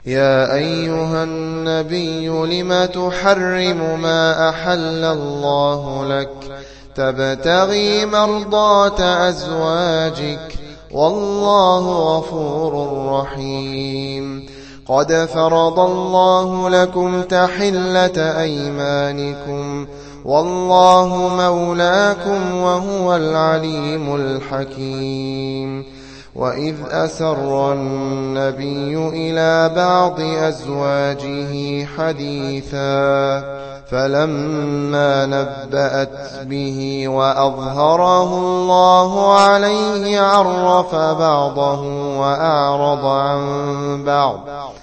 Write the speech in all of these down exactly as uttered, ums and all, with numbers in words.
يا أيها النبي لم تحرم ما أحل الله لك تبتغي مرضات أزواجك والله غفور رحيم. قد فرض الله لكم تحلة أيمانكم والله مولاكم وهو العليم الحكيم. وإذ أسر النبي إلى بعض أزواجه حديثا فلما نبأت به وأظهره الله عليه عرف بعضه وأعرض عن بعض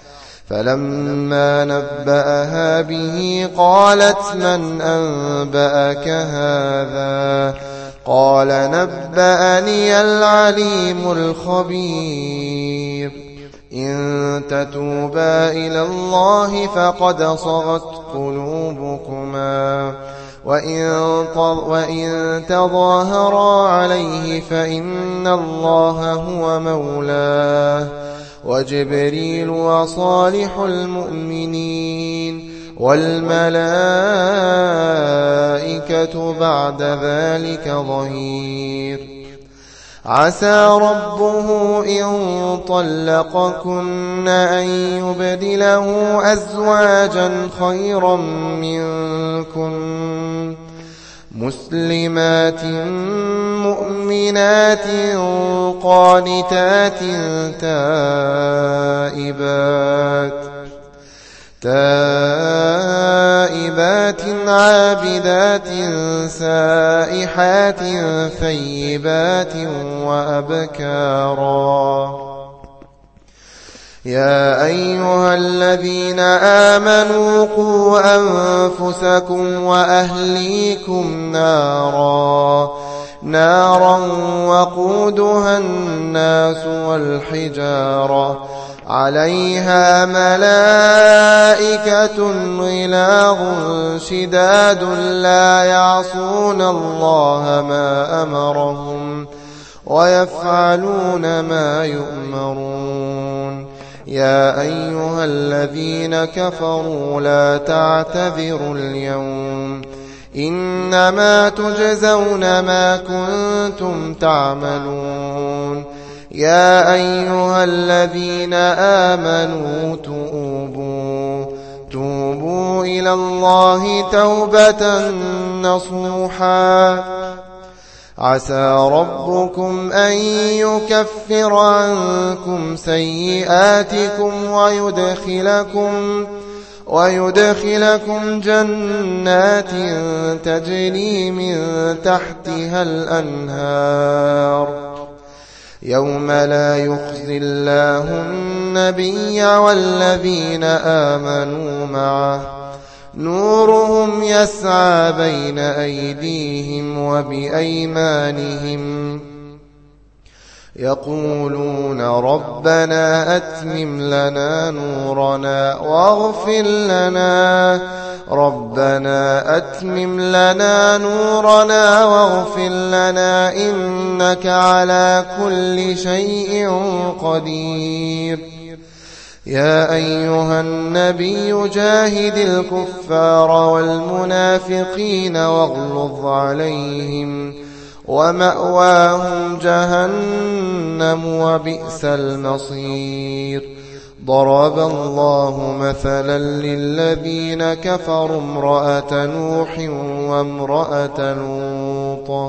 فلما نبأها به قالت من أنبأك هذا قال نبأني العليم الخبير. إن تتوبا إلى الله فقد صغت قلوبكما وإن تظاهرا عليه فإن الله هو مولاه وجبريل وصالح المؤمنين والملائكة بعد ذلك ظهير. عسى ربه إن طلقكن أن يبدله أزواجا خيرا منكن مسلمات مؤمنات قانتات تائبات تائبات عابدات سائحات ثيبات وأبكارا. يا أيها الذين آمنوا قوا أنفسكم وأهليكم نارا نارا وقودها الناس والحجارة عليها ملائكة غلاظ شداد لا يعصون الله ما أمرهم ويفعلون ما يؤمرون. يا أيها الذين كفروا لا تعتذروا اليوم إنما تجزون ما كنتم تعملون. يا أيها الذين آمنوا توبوا توبوا إلى الله توبة نصوحا عسى ربكم أن يكفر عنكم سيئاتكم ويدخلكم ويدخلكم جنات تجري من تحتها الأنهار يوم لا يخزي الله النبي والذين آمنوا معه نورهم يسعى بين أيديهم وبأيمانهم يقولون ربنا أتمم لنا نورنا واغفر لنا ربنا أتمم لنا نورنا واغفر لنا إنك على كل شيء قدير. يا أيها النبي جاهد الكفار والمنافقين واغلظ عليهم ومأواهم جهنم وبئس المصير. ضرب الله مثلا للذين كفروا امرأة نوح وامرأة لوط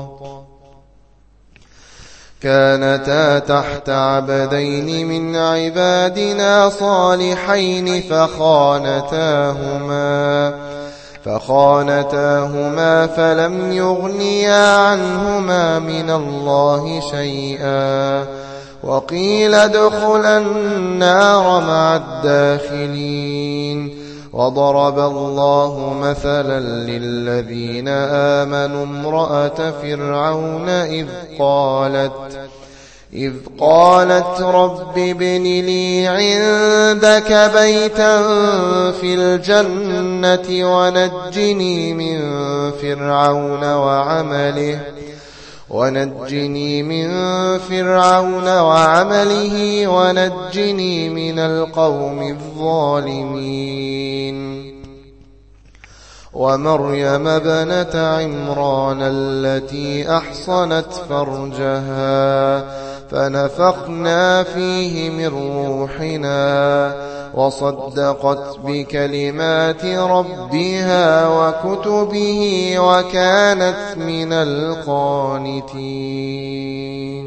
كانتا تحت عبدين من عبادنا صالحين فخانتاهما فخانتاهما فلم يغنيا عنهما من الله شيئا وقيل ادخلا النار مع الداخلين. وضرب الله مثلا للذين آمنوا امرأة فرعون إذ قالت إذ قالت رب ابن لي عندك بيتا في الجنة ونجني من فرعون وعمله ونجني من فرعون وعمله ونجني من القوم الظالمين ومريم ابنة عمران التي أحصنت فرجها فنفخنا فيه من روحنا وصدقت بكلمات ربها وكتبه وكانت من القانتين